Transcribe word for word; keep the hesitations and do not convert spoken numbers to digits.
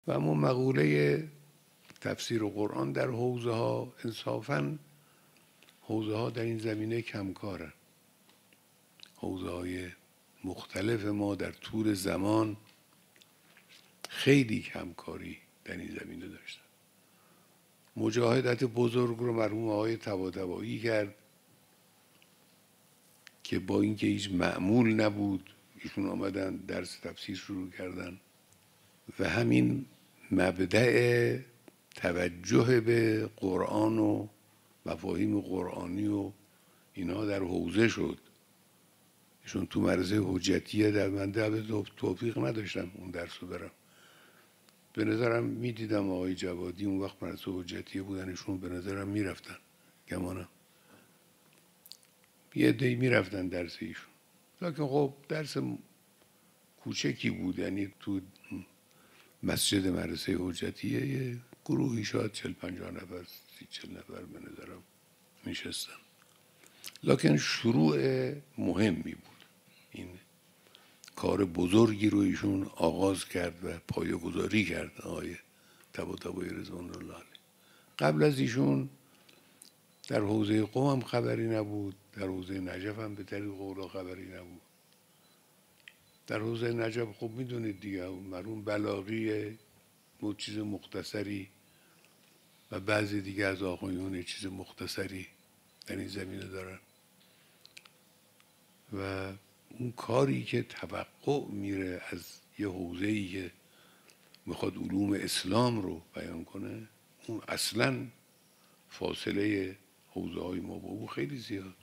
و اما مقوله تفسیر قرآن در حوزه ها انصافاً حوزه ها در این زمینه کمکارن. حوزه های مختلف ما در طول زمان خیلی کمکاری در این زمینه داشتن. مجاهدت بزرگ رو مرحوم آقای طباطبایی کرد که با اینکه هیچ معمول نبود ایشون آمدن درس تفسیر شروع کردن و همین مبدأ توجه به قرآن و مفاهیم قرآنی و اینا در حوزه شد. ایشون تو مرزه حجتیه، در من در توفیق نداشتم اون درس رو برم. به نظرم میدیدم آقای جوادی اون وقت مرزه حجتیه بودن، ایشون به نظرم میرفتن، گمانم یه عده‌ای میرفتن درس ایشون، لکن خب درس کوچکی بود، یعنی تو مسجد مدرسه حجتیه یه گروهی شاید چل پنجاه نفر سی چل نفر به نظرم میشستن، لکن شروع مهمی بود. این کار بزرگی رو ایشون آغاز کرد و پایه‌گذاری کرد آقای طباطبایی رضوان الله علیه. قبل از ایشون در حوزه قم هم خبری نبود، در حوزه نجف هم به طریق اولا خبری نبود. در حوزه نجف خب میدونید دیگه، مرحوم بلاغی بود چیز مختصری و بعضی دیگه از آقایون چیز مختصری در این زمینه دارن و اون کاری که توقع میره از یه حوزه‌ای که میخواد علوم اسلام رو بیان کنه، اون اصلاً فاصله حوزه های ما با او خیلی زیاد.